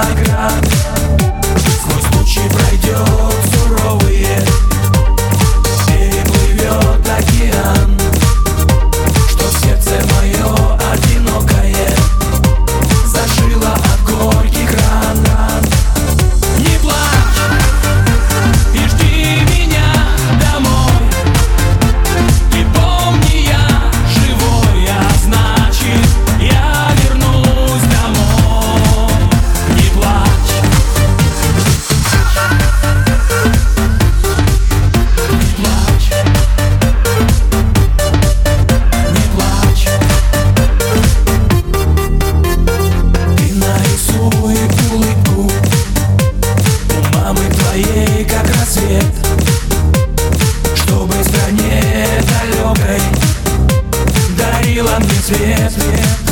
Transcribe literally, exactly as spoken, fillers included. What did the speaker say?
град. Сквозь тучи пройдет суровые, переплывет океан, что сердце мое одинокое зажило от горьких ран. Не плачь и жди меня домой. Ты помни, я живой, а значит, я вернусь домой. Не плачь, не плачь, не плачь. Ты нарисуй улыбку у мамы твоей, как рассвет, чтобы стране далекой дарила мне свет.